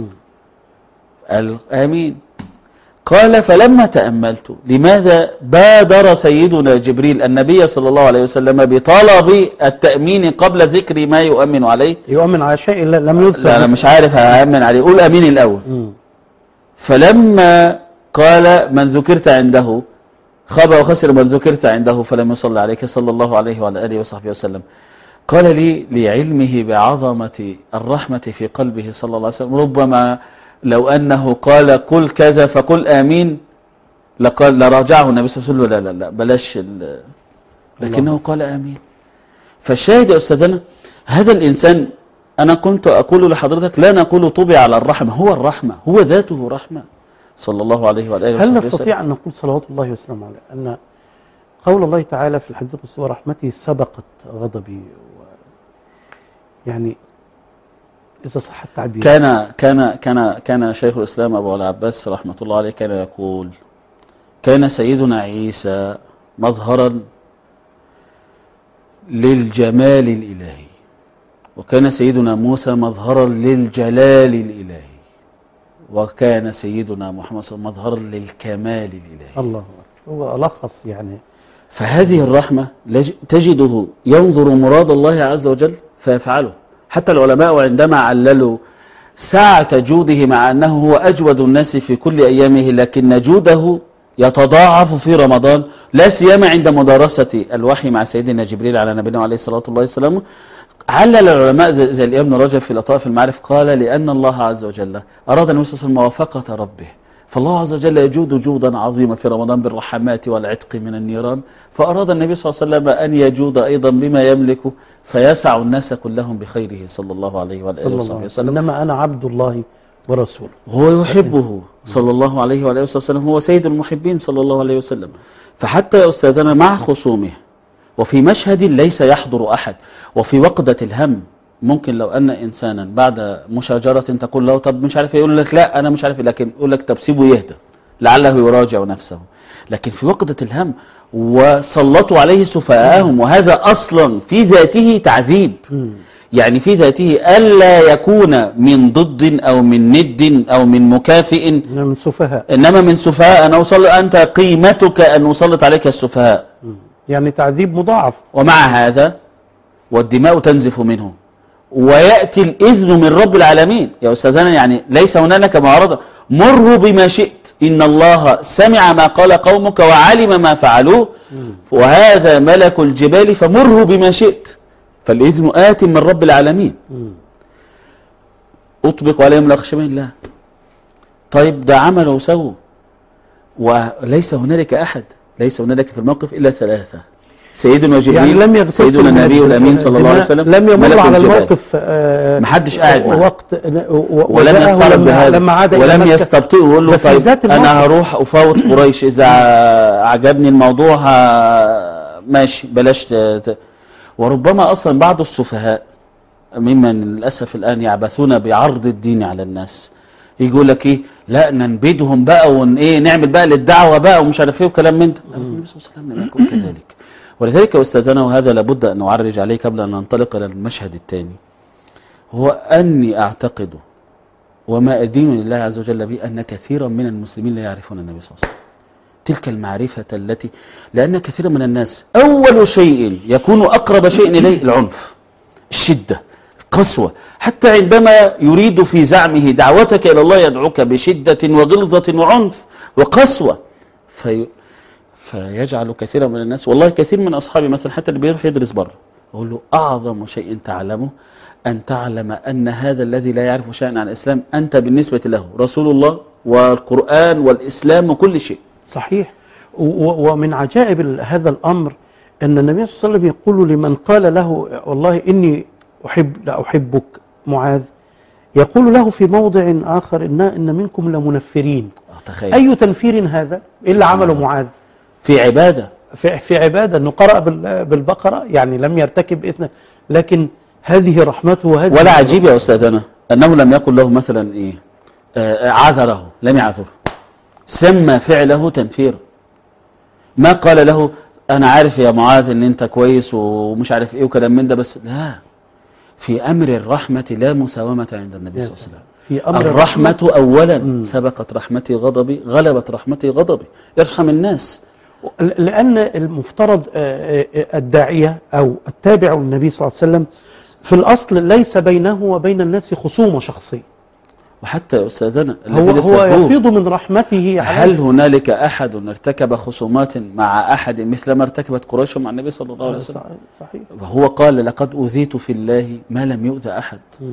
آمين. قال فلما تأملت لماذا بادر سيدنا جبريل النبي صلى الله عليه وسلم بطلب التأمين قبل ذكر ما يؤمن عليه؟ يؤمن على شيء لم يذكر. لا أنا مش عارف هأمن عليه، قول أمين الأول. م. فلما قال من ذكرت عنده خاب وخسر من ذكرت عنده فلم يصلي عليك صلى الله عليه وعلى آله وصحبه وسلم، قال لي لعلمه بعظمة الرحمة في قلبه صلى الله عليه وسلم ربما لو أنه قال قل كذا فقل آمين لقال لراجعه النبي صلى الله عليه وسلم لا لا لا بلاش، لكنه قال آمين. فالشاهد يا أستاذنا هذا الإنسان أنا كنت أقول لحضرتك لا نقول طبع على الرحمة، هو الرحمة هو ذاته رحمة صلى الله عليه وآله وسلم. هل نستطيع أن نقول صلوات الله وسلامه عليه أن قول الله تعالى في الحديث القدسي ورحمته سبقت غضبي و يعني إذا صح التعبير؟ كان كان كان كان شيخ الإسلام أبو العباس رحمة الله عليه كان يقول كان سيدنا عيسى مظهرا للجمال الإلهي، وكان سيدنا موسى مظهرا للجلال الإلهي، وكان سيدنا محمد صلى الله عليه وسلم مظهرا للكمال الإلهي. الله هو ألخص يعني. فهذه الرحمة تجده ينظر مراد الله عز وجل فيفعله. حتى العلماء عندما عللوا ساعة جوده مع أنه هو أجود الناس في كل أيامه لكن جوده يتضاعف في رمضان لا سيما عند مدارسة الوحي مع سيدنا جبريل على نبينا عليه الصلاة والسلام، علل العلماء زي الإمام رجب في لطائف المعارف قال لأن الله عز وجل أراد النبي صلى الله عليه وسلم موافقة ربه، فالله عز وجل يجود جودا عظيما في رمضان بالرحمات والعتق من النيران، فأراد النبي صلى الله عليه وسلم أن يجود أيضا بما يملك فيسع الناس كلهم بخيره صلى الله عليه وآله وصحبه وسلم. إنما أنا عبد الله ورسوله، هو يحبه صلى الله عليه وآله وسلم، هو سيد المحبين صلى الله عليه وسلم. فحتى يا أستاذنا مع خصومه وفي مشهد ليس يحضر أحد وفي وقدة الهم، ممكن لو أن إنسانا بعد مشاجرة تقول له طب مش عارف يقول لك لا أنا مش عارف، لكن يقول لك طب سيبه يهدى لعله يراجع نفسه. لكن في وقدة الهم وسلطوا عليه سفهاءهم، وهذا أصلا في ذاته تعذيب، يعني في ذاته ألا يكون من ضد أو من ند أو من مكافئ، من سفهاء، إنما من سفهاء. أنا أوصل أنت قيمتك أن نسلط عليك السفهاء، يعني تعذيب مضاعف. ومع هذا والدماء تنزف منه ويأتي الإذن من رب العالمين يا أستاذنا، يعني ليس هنالك معارضة، مره بما شئت إن الله سمع ما قال قومك وعلم ما فعلوه وهذا ملك الجبال فمره بما شئت، فالإذن آت من رب العالمين. أطبق عليهم الأخشبين الله. طيب ده عمل وسووا وليس هنالك أحد، ليس هنالك في الموقف إلا ثلاثة، سيدنا جبريل يعني لم سيدنا النبي الأمين صلى الله عليه وسلم لم يمر على الموقف آه محدش قاعد معه وقت ولم يسترب بهذا ولم يستبطئه ويقول له طيب أنا هروح أفاوت قريش إذا عجبني الموضوع ماشي بلاش ت... وربما أصلا بعض السفهاء ممن للأسف الآن يعبثون بعرض الدين على الناس يقول لك إيه لا ننبدهم بقى ون إيه نعمل بقى للدعوة بقى ومش عارف إيه وكلام من ده. النبي صلى الله عليه وسلم لم يكن كذلك. ولذلك أستاذنا وهذا لابد أن نعرج عليه قبل أن ننطلق إلى المشهد الثاني، هو أني أعتقد وما أدين لله عز وجل به أن كثيرا من المسلمين لا يعرفون النبي صلى الله عليه وسلم، تلك المعرفة التي، لأن كثير من الناس أول شيء يكون أقرب شيء إليه العنف، الشدة، القسوة، حتى عندما يريد في زعمه دعوتك إلى الله يدعوك بشدة وغلظة وعنف وقسوة، في فيجعل كثيرا من الناس، والله كثير من أصحابي مثلا حتى اللي بيروح يدرس بره أقول له أعظم شيء تعلمه أن تعلم أن هذا الذي لا يعرف شيئا عن الإسلام أنت بالنسبة له رسول الله والقرآن والإسلام وكل شيء. صحيح. ومن عجائب هذا الأمر أن النبي صلى الله عليه وسلم يقول لمن قال له والله إني أحب لا أحبك معاذ، يقول له في موضع آخر إن إن منكم لمنفرين. تخيل. أي تنفير هذا؟ إيه اللي عمله معاذ؟ في عبادة، في, في عبادة أنه قرأ بالبقرة، يعني لم يرتكب إثما، لكن هذه رحمته وهذه. ولا عجيب يا أستاذنا أنه لم يقل له مثلا إيه آه عذره، لم يعذره، سمى فعله تنفير. ما قال له أنا عارف يا معاذ أن أنت كويس ومش عارف إيه وكلام من ده، بس لا، في أمر الرحمة لا مساومة عند النبي صلى الله عليه وسلم. في أمر الرحمة, الرحمة أولا م. سبقت رحمتي غضبي، غلبت رحمتي غضبي، يرحم الناس. لأن المفترض الداعية أو التابع للنبي صلى الله عليه وسلم في الأصل ليس بينه وبين الناس خصومة شخصية. وحتى يا أستاذنا هو, هو يفيض من رحمته. هل هنالك أحد ارتكب خصومات مع أحد مثل ما ارتكبت قريش مع النبي صلى الله عليه وسلم؟ صحيح. وهو قال لقد أوذيت في الله ما لم يؤذى أحد. م.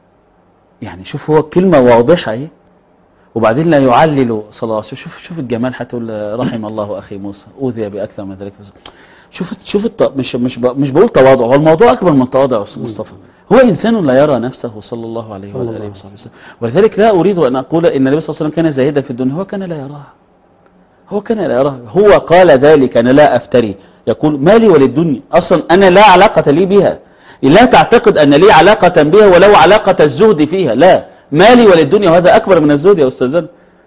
يعني شوف هو كلمة واضحة ايه، وبعدين لا يعلل صلى الله عليه وسلم. شوف شوف الجمال، حتى رحم الله أخي موسى أوذي بأكثر من ذلك. شوف شوف الط... مش مش ب... مش بقول تواضع، هو الموضوع أكبر من تواضع يا أستاذ مصطفى. هو إنسان لا يرى نفسه صلى الله عليه وآله وصحبه وسلم، ولذلك لا أريد أن أقول إن النبي صلى الله عليه وسلم كان زاهدا في الدنيا، هو كان لا يراها، هو كان لا يراها. هو قال ذلك أنا لا أفتري، يقول مالي وللدنيا، أصلا أنا لا علاقة لي بها، لا تعتقد أن لي علاقة بها ولو علاقة الزهد فيها، لا، مالي وللدنيا، وهذا أكبر من الزهد يا أستاذنا.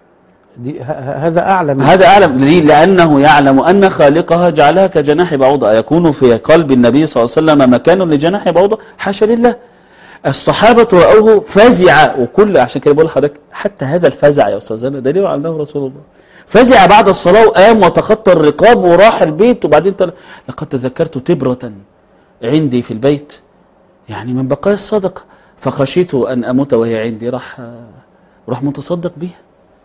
دي هذا أعلم هذا أعلم ليه؟ لأنه يعلم أن خالقها جعلها كجناح بعوضة. يكون في قلب النبي صلى الله عليه وسلم مكان لجناح بعوضة؟ حاشا لله. الصحابة رأوه فزع، وكل عشان كده بقول لحضرتك حتى هذا الفزع يا أستاذنا دليل على أنه رسول الله. فزع بعد الصلاة وقام وتخطى الرقاب وراح البيت، وبعدين تل... لقد تذكرت تبرة عندي في البيت يعني من بقايا الصدقة فخشيت أن أموت وهي عندي، راح راح متصدق بها.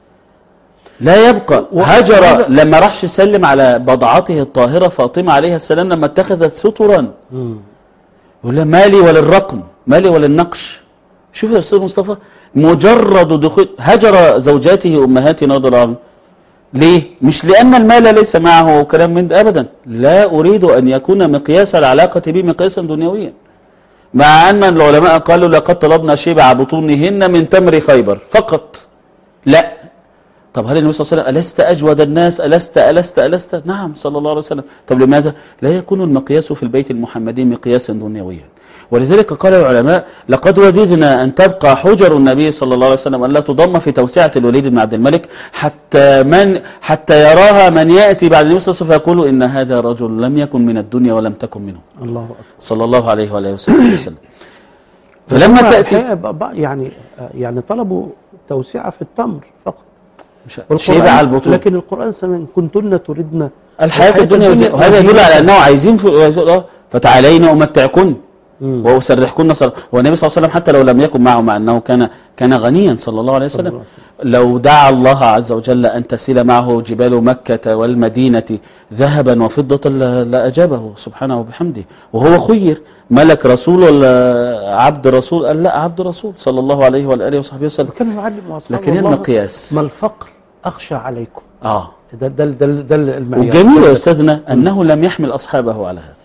لا يبقى. هجر لما راحش يسلم على بضعته الطاهرة فاطمة عليها السلام لما اتخذت سترا، يقول لها مالي وللرقم، مالي وللنقش. شوف يا أستاذ مصطفى، مجرد دخول هجر زوجاته أمهاتنا رضي الله عنهن. ليه؟ مش لأن المال ليس معه وكلام من ده أبدا، لا أريد أن يكون مقياس العلاقة به مقياسا دنيويا، مع أن العلماء قالوا لقد طلبنا شبع بطونهن من تمر خيبر فقط. لا. طب هل النبي صلى الله عليه وسلم ألست أجود الناس؟ ألست ألست ألست؟ نعم صلى الله عليه وسلم. طب لماذا؟ لا يكون المقياس في البيت المحمدي مقياسا دنيويا. ولذلك قال العلماء لقد وددنا أن تبقى حجر النبي صلى الله عليه وسلم أن لا تضم في توسعة الوليد بن عبد الملك حتى من حتى يراها من يأتي بعد النبي صلى الله عليه وسلم فيقول إن هذا رجل لم يكن من الدنيا ولم تكن منه. الله أكبر. صلى الله عليه وآله وسلم. فلما تأتي يعني يعني طلبوا توسعة في التمر فقط. شبع البطون. لكن القرآن سمع كنتن تردن الحياة الدنيا، وهذا يدل على أنه عايزين فتعالين أمتعكن وأسرحكن. والنبي صلى الله عليه وسلم حتى لو لم يكن معه، مع أنه كان كان غنيا صلى الله عليه وسلم، لو دعا الله عز وجل أن تسيل معه جبال مكة والمدينة ذهبا وفضة لأجابه سبحانه وبحمده. وهو خير ملك رسول ولا عبد رسول؟ قال لا، عبد رسول صلى الله عليه وآله وصحبه وسلم. وكان يعلم أصحابه لكن المقياس ما الفقر أخشى عليكم. آه ده ده ده, ده المعيار. والجميل يا أستاذنا أنه لم يحمل أصحابه على هذا.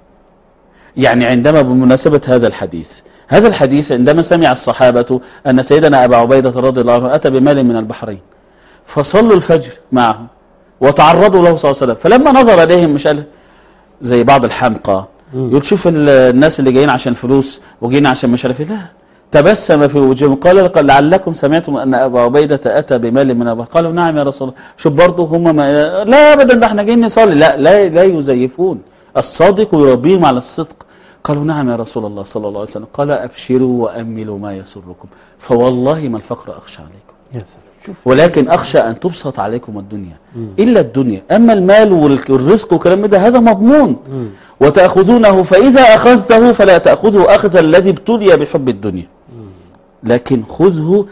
يعني عندما بمناسبة هذا الحديث هذا الحديث عندما سمع الصحابة أن سيدنا أبا عبيدة رضي الله عنه أتى بمال من البحرين فصلوا الفجر معه وتعرضوا له صلى الله عليه وسلم، فلما نظر إليهم مش قال زي بعض الحمقى يقول شوف الناس اللي جايين عشان فلوس وجايين عشان مش عارف، لا، تبسم في وجههم قال لعلكم سمعتم أن أبا عبيدة أتى بمال من البحر. قالوا نعم يا رسول الله. شوف برضه هم ما لا أبدا ده احنا جايين نصلي، لا لا لا يزيفون، الصادق يربيهم على الصدق. قالوا نعم يا رسول الله صلى الله عليه وسلم. قال أبشروا وأملوا ما يسركم فوالله ما الفقر أخشى عليكم. يا سلام. شوف. ولكن أخشى أن تبسط عليكم الدنيا إلا الدنيا، أما المال والرزق والكلام ده هذا مضمون. مم. وتأخذونه فإذا أخذته فلا تأخذه أخذ الذي ابتلي بحب الدنيا، لكن خذه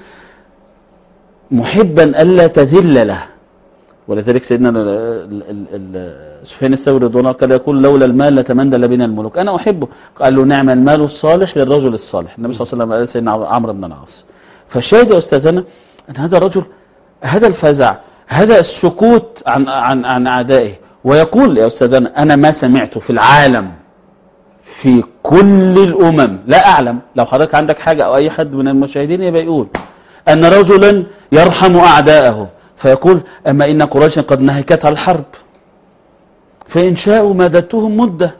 محبا ألا تذل له. ولذلك سيدنا سفيان الثوري رضي الله عنه يقول لولا المال لتمندل بنا الملوك، أنا أحبه. قال له نعم المال الصالح للرجل الصالح. النبي صلى الله عليه وسلم قال سيدنا عمرو بن العاص. فالشاهد يا أستاذنا أن هذا الرجل، هذا الفزع، هذا السكوت عن عن عن أعدائه، ويقول يا أستاذنا أنا ما سمعت في العالم في كل الأمم، لا أعلم، لو حضرتك عندك حاجة أو أي حد من المشاهدين يبقى يقول أن رجلا يرحم أعداءه فيقول أما إن قريشا قد نهكتها الحرب فإن شاءوا مادتهم مدة.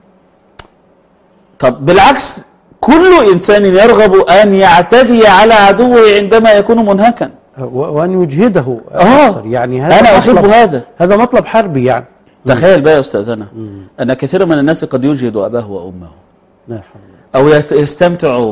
طب بالعكس كل إنسان يرغب أن يعتدي على عدوه عندما يكون منهكا وأن يجهده أكثر. يعني هذا أنا أحب هذا، هذا مطلب حربي يعني. تخيل بقى يا أستاذنا أن كثير من الناس قد يجهد أباه وأمه لا حول. أو يستمتع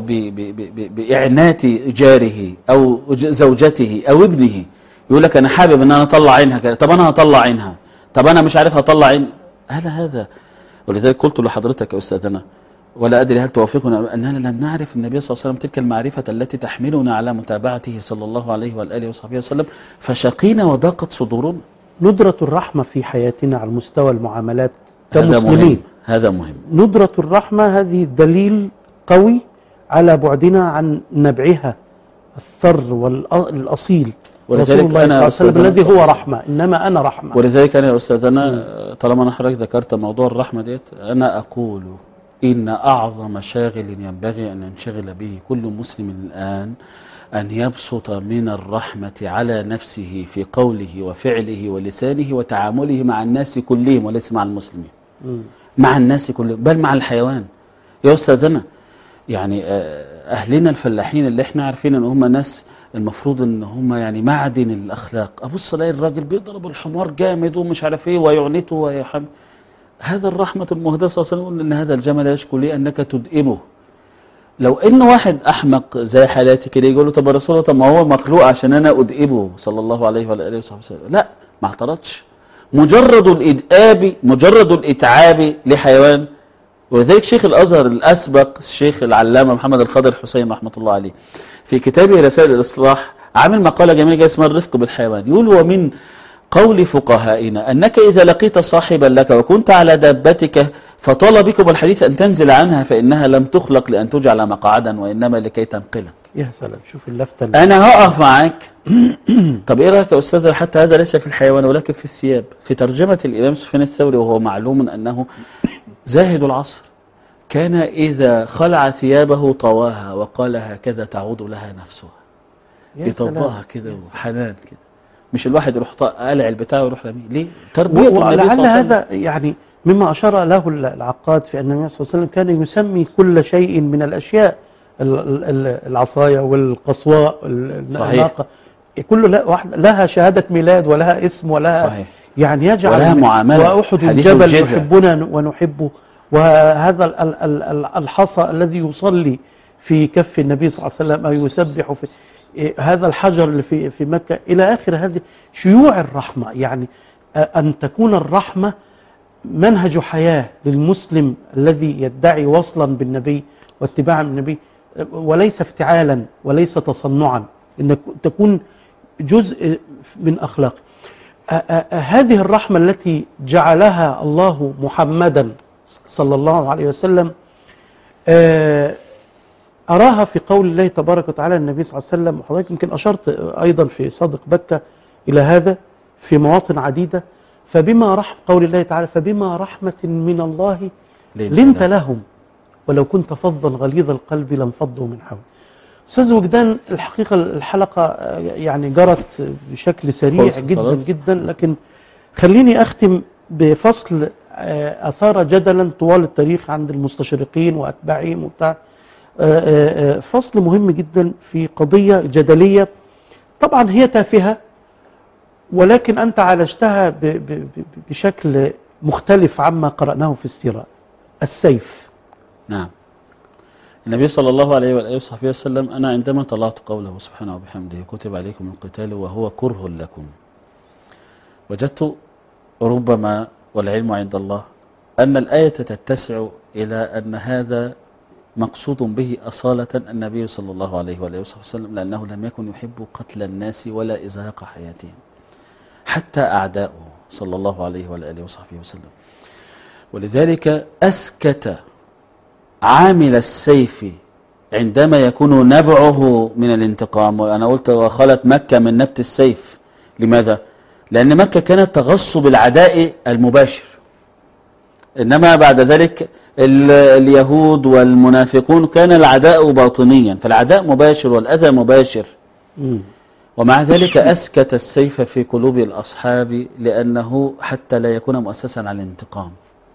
بإعنات جاره أو زوجته أو ابنه، يقول لك أنا حابب أن أنا أطلع عينها كده، طب أنا هطلع عينها، طب أنا مش عارف هطلع عين. هل هذا؟ ولذلك قلت لحضرتك يا أستاذنا ولا أدري هل توافقنا أننا لم نعرف النبي صلى الله عليه وسلم تلك المعرفة التي تحملنا على متابعته صلى الله عليه وآله وصحبه وسلم، فشقينا وضاقت صدورنا. ندرة الرحمة في حياتنا على مستوى المعاملات هذا كمسلمين، مهم. هذا مهم. ندرة الرحمة هذه دليل قوي على بعدنا عن نبعها الثر والأصيل رسول الله صلى الله عليه وسلم الذي هو رحمة، إنما أنا رحمة. ولذلك أنا يا أستاذنا طالما أنا حضرتك ذكرت موضوع الرحمة ديت، أنا أقول إن أعظم شاغل ينبغي أن ينشغل به كل مسلم الآن أن يبسط من الرحمة على نفسه في قوله وفعله ولسانه وتعامله مع الناس كلهم وليس مع المسلمين، مع الناس كلهم بل مع الحيوان. يا أستاذنا يعني أهلنا الفلاحين اللي احنا عارفين أن هم ناس المفروض ان هم يعني معدن الأخلاق، أبص ألاقي الراجل بيضرب الحمار جامد ومش عارف ايه ويعنته ويحمل. هذا الرحمة المهدى صلى الله عليه وسلم ان هذا الجمل يشكو لي انك تدئمه. لو ان واحد احمق زي حالاتي كده يقول له طب يا رسول الله طب ما هو مخلوق عشان انا ادئبه صلى الله عليه وعلى اله وصحبه وسلم، لا ما اعترضش. مجرد الادئاب مجرد الاتعاب لحيوان. ولذلك شيخ الازهر الاسبق الشيخ العلامه محمد الخضر حسين رحمه الله عليه في كتابه رسائل الاصلاح عامل مقاله جميله جدا اسمها الرفق بالحيوان. يقول ومن قول فقهائنا أنك إذا لقيت صاحبا لك وكنت على دابتك فطال بكم الحديث أن تنزل عنها فإنها لم تخلق لأن تجعل مقعدا وإنما لكي تنقلك. يا سلام، شوف اللفتة اللي أنا هقف معاك. طب إيه رأيك يا أستاذ؟ حتى هذا ليس في الحيوان ولكن في الثياب. في ترجمة الإمام سفيان الثوري وهو معلوم أنه زاهد العصر كان إذا خلع ثيابه طواها وقال هكذا تعود لها نفسها، يطبقها كده وحنان كده، مش الواحد يروح قالع البتاع ويروح رميه. ليه؟ تربية النبي صلى الله عليه وسلم. هذا يعني مما أشار له العقاد في أن النبي صلى الله عليه وسلم كان يسمي كل شيء من الأشياء، العصاية والقصواء الناقة كل لها شهادة ميلاد ولها اسم ولها صحيح. يعني يجعل ولها معاملة. وأحد الجبل يحبنا ونحبه، وهذا الحصى الذي يصلي في كف النبي صلى الله عليه وسلم أو يسبح في هذا الحجر اللي في في مكة إلى آخر هذه شيوع الرحمة. يعني أن تكون الرحمة منهج حياة للمسلم الذي يدعي وصلا بالنبي واتباعا بالنبي، وليس افتعالا وليس تصنعا، إن تكون جزء من أخلاق. هذه الرحمة التي جعلها الله محمدا صلى الله عليه وسلم أراها في قول الله تبارك وتعالى النبي صلى الله عليه وسلم، وحضرتك يمكن أشرت أيضا في صادق بكة إلى هذا في مواطن عديدة. فبما رحم قول الله تعالى فبما رحمة من الله لنت لهم ولو كنت فظا غليظ القلب لانفضوا من حولك. أستاذ وجدان، الحقيقة الحلقة يعني جرت بشكل سريع جدا خلاص. جدا، لكن خليني أختم بفصل أثار جدلا طوال التاريخ عند المستشرقين وأتباعهم وبتاع، فصل مهم جدا في قضية جدلية طبعا هي تافهة، ولكن أنت عالجتها بشكل مختلف عما قرأناه في السيرة. السيف. نعم. النبي صلى الله عليه وآله وصحبه وسلم: أنا عندما طلعت قوله سبحانه وبحمده كتب عليكم القتال وهو كره لكم، وجدت ربما والعلم عند الله أن الآية تتسع إلى أن هذا مقصود به أصالة النبي صلى الله عليه وآله وصحبه وسلم، لأنه لم يكن يحب قتل الناس ولا إزهاق حياتهم حتى أعداؤه صلى الله عليه وآله وصحبه وسلم. ولذلك أسكت عامل السيف عندما يكون نبعه من الانتقام. وأنا قلت وخلت مكة من نبت السيف. لماذا؟ لأن مكة كانت تغصب العداء المباشر، إنما بعد ذلك اليهود والمنافقون كان العداء باطنيا، فالعداء مباشر والأذى مباشر. م. ومع ذلك أسكت السيف في قلوب الأصحاب لأنه حتى لا يكون مؤسسا على الانتقام.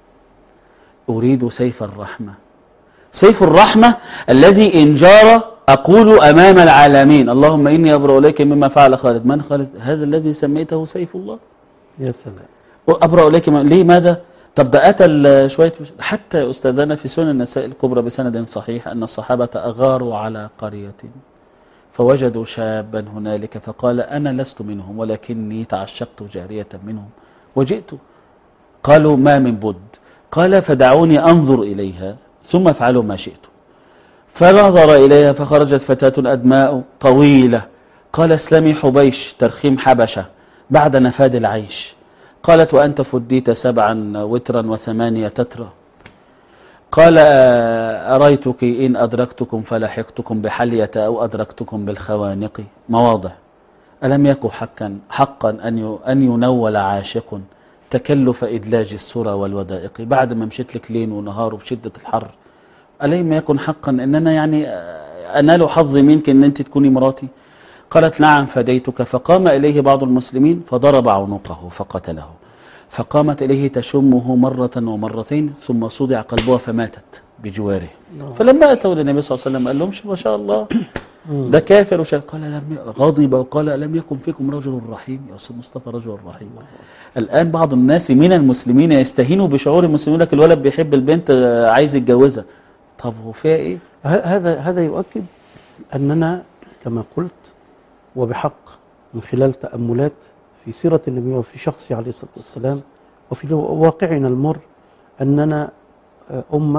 أريد سيف الرحمة، سيف الرحمة الذي إن جار أقول أمام العالمين: اللهم إني أبرأ إليك مما فعل خالد. من خالد؟ هذا الذي سميته سيف الله. يا سلام. أبرأ إليك م... ليه؟ ماذا؟ طب ده قتل شوية. حتى أستاذنا في سنن النساء الكبرى بسند صحيح أن الصحابة أغاروا على قرية فوجدوا شابا هنالك فقال: أنا لست منهم ولكني تعشقت جارية منهم وجئت. قالوا: ما من بد. قال: فدعوني أنظر إليها ثم افعلوا ما شئتم. فنظر إليها فخرجت فتاة أدماء طويلة. قال: اسلمي حبيش، ترخيم حبشة بعد نفاد العيش. قالت: وأنت فديت سبعا وترا وثمانية تترا. قال: أريتك إن أدركتكم فلحقتكم بحلية أو أدركتكم بالخوانق. مواضع. ألم يكن حقا حقا أن أن ينول عاشق تكلف إدلاج السرى والودائق بعد ما مشيت لك ليل ونهار وفي شدة الحر؟ ألم يكن حقا أن أنا يعني أنال حظي منك أن أنت تكوني مراتي؟ قالت: نعم فديتك. فقام إليه بعض المسلمين فضرب عنقه فقتله. فقامت إليه تشمه مرة ومرتين ثم صدع قلبها فماتت بجواره. فلما أتوا للنبي صلى الله عليه وسلم قال لهم: ما شاء الله ده كافر وشاء. قال: لم غضب وقال: ألم يكن فيكم رجل رحيم؟ يا أستاذ مصطفى رجل رحيم. الآن بعض الناس من المسلمين يستهينوا بشعور المسلمين، لك الولد بيحب البنت عايز يتجوزها. طب هو فيها إيه؟ هذا هذا يؤكد أننا كما قلت وبحق من خلال تأملات في سيرة النبي وفي شخصه عليه الصلاة والسلام وفي واقعنا المر أننا أمة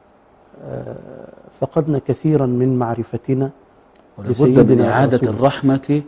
فقدنا كثيرا من معرفتنا ولابد من إعادة الرحمة.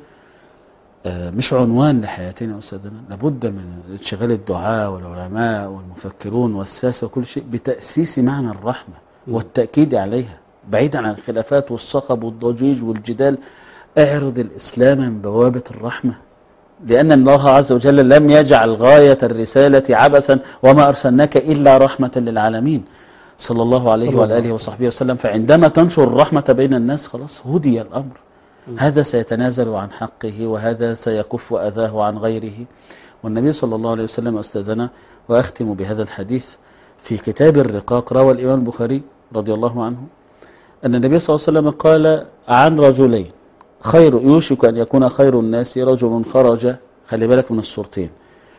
مش عنوان لحياتنا يا أستاذنا، لابد من انشغال الدعاء والعلماء والمفكرون والساسة وكل شيء بتأسيس معنى الرحمة والتأكيد عليها بعيدا عن الخلافات والصخب والضجيج والجدال. اعرض الإسلام من بوابة الرحمة، لأن الله عز وجل لم يجعل غاية الرسالة عبثا وما أرسلناك إلا رحمة للعالمين صلى الله عليه وآله وصحبه وسلم. فعندما تنشر الرحمة بين الناس خلاص هدي الأمر. هذا سيتنازل عن حقه وهذا سيكف أذاه عن غيره. والنبي صلى الله عليه وسلم أستاذنا، وأختم بهذا الحديث، في كتاب الرقاق روى الإمام البخاري رضي الله عنه أن النبي صلى الله عليه وسلم قال عن رجلين: خير يوشك أن يكون خير الناس رجل خرج، خلي بالك من الصورتين،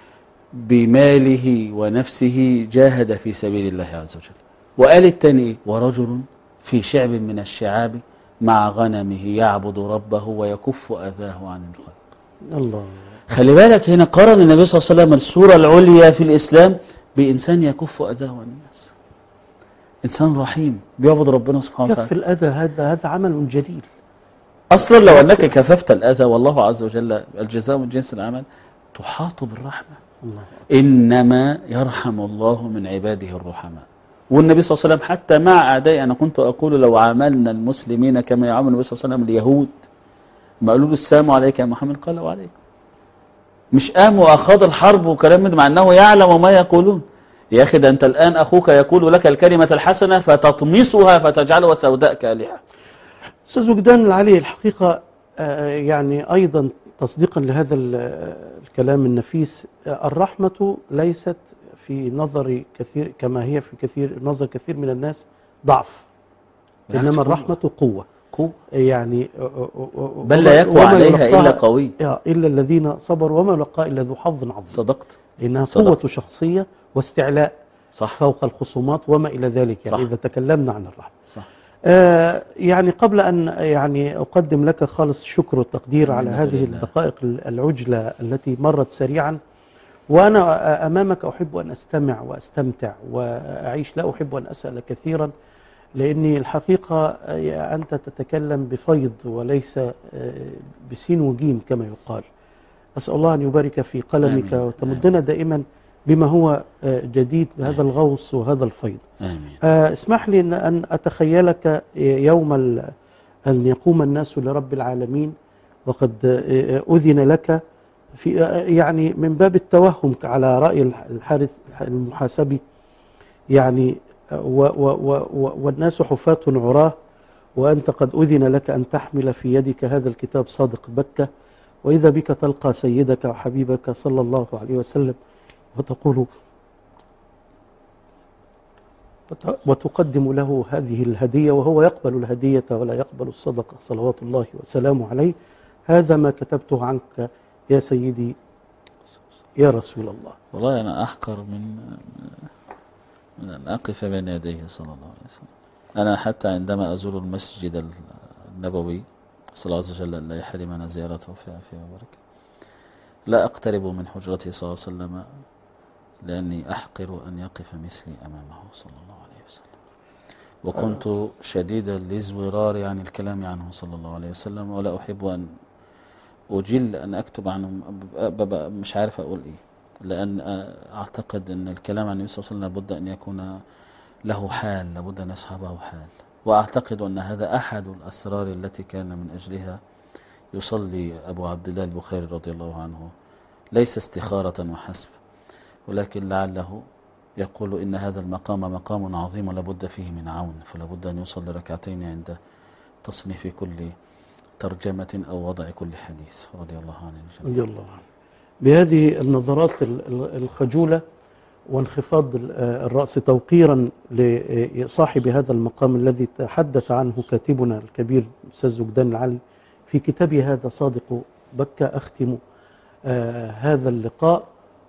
بماله ونفسه جاهد في سبيل الله عز وجل. وقال الثاني: ورجل في شعب من الشعاب مع غنمه يعبد ربه ويكف أذاه عن الخلق. الله. خلي بالك هنا قرن النبي صلى الله عليه وسلم الصورة العليا في الإسلام بإنسان يكف أذاه عن الناس، إنسان رحيم بيعبد ربنا سبحانه وتعالى. كف الأذى هذا هذا عمل جليل أصلا. لو أنك كففت الأذى والله عز وجل الجزاء من جنس العمل تحاط بالرحمة. الله. إنما يرحم الله من عباده الرحماء. والنبي صلى الله عليه وسلم حتى مع أعدائي، أنا كنت أقول لو عاملنا المسلمين كما يعامل النبي صلى الله عليه وسلم اليهود، ما قالوا له السلام عليك يا محمد قال وعليكم، مش قاموا أخاض الحرب وكلام من، مع أنه يعلم ما يقولون. يا أخي ده أنت الآن أخوك يقول لك الكلمة الحسنة فتطمسها فتجعلها سوداء كالحة. أستاذ وجدان العلي، الحقيقة يعني أيضا تصديقا لهذا الكلام النفيس، الرحمة ليست في نظر كثير كما هي في كثير نظر كثير من الناس ضعف، إنما الرحمة قوة قوة يعني بل لا يقوى عليها إلا قوي، إلا الذين صبروا وما لقى إلا ذو حظ عظيم. صدقت. إنها قوة شخصية واستعلاء صح. فوق الخصومات وما إلى ذلك يعني. صح. إذا تكلمنا عن الرحمة، صح. آه يعني قبل أن يعني أقدم لك خالص الشكر والتقدير على منة هذه لله. الدقائق العجلة التي مرت سريعا، وأنا أمامك أحب أن أستمع وأستمتع وأعيش، لا أحب أن أسأل كثيرا، لأني الحقيقة أنت تتكلم بفيض وليس آه، بسين وجيم كما يقال. أسأل الله أن يبارك في قلمك آمين. وتمدنا دائما بما هو آه، جديد بهذا الغوص وهذا الفيض. آمين. آه، اسمح لي أن أن أتخيلك يوم ال- أن يقوم الناس لرب العالمين وقد آه، أذن لك في آه، يعني من باب التوهم على رأي الح- الحارث المحاسبي، يعني آه، و و و و والناس حفاة عراه، وأنت قد أذن لك أن تحمل في يدك هذا الكتاب صادق بكة، وإذا بك تلقى سيدك وحبيبك صلى الله عليه وسلم وتقول وت- وتقدم له هذه الهدية، وهو يقبل الهدية ولا يقبل الصدقة صلوات الله وسلامه عليه. هذا ما كتبته عنك يا سيدي يا رسول الله. والله أنا أحقر من من أن أقف بين يديه صلى الله عليه وسلم. أنا حتى عندما أزور المسجد النبوي أسأل الله عز وجل أن لا يحرمنا زيارته في عافية وبركة، لا أقترب من حجرته صلى الله عليه وسلم، لأني أحقر أن يقف مثلي أمامه صلى الله عليه وسلم. وكنت شديد الازورار عن الكلام عنه صلى الله عليه وسلم، ولا أحب أن أجل أن أكتب عنه، ببقى مش عارف أقول إيه، لأن أعتقد أن الكلام عن النبي صلى الله عليه وسلم لابد أن يكون له حال، لابد أن يصحبه حال. وأعتقد أن هذا أحد الأسرار التي كان من أجلها يصلي أبو عبد الله البخاري رضي الله عنه، ليس استخارة وحسب، ولكن لعله يقول إن هذا المقام مقام عظيم ولابد فيه من عون، فلابد أن يصلي ركعتين عند تصنيف كل ترجمة أو وضع كل حديث رضي الله عنه الجميع. رضي الله عنه. بهذه النظرات ال- ال- الخجولة وانخفاض ال- الرأس توقيرا لصاحب هذا المقام الذي تحدث عنه كاتبنا الكبير الأستاذ زجدان العلي في كتابه هذا صادق بكة، أختم آه هذا اللقاء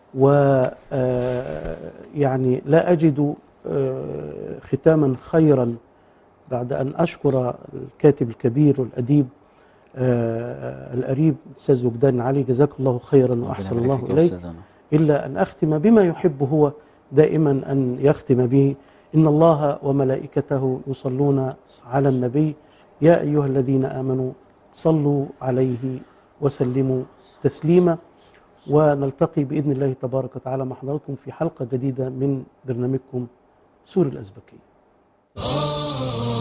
ويعني لا أجد آه ختاما خيرا بعد أن أشكر الكاتب الكبير والأديب آه الأريب أستاذ زجدان العلي، جزاك الله خيرا وأحسن الله إليك، إلا أن أختم بما يحب هو دائما أن يختم به: إن الله وملائكته يصلون على النبي يا أيها الذين آمنوا صلوا عليه وسلموا تسليما. ونلتقي بإذن الله تبارك وتعالى مع حضراتكم في حلقة جديدة من برنامجكم سور الأزبكية.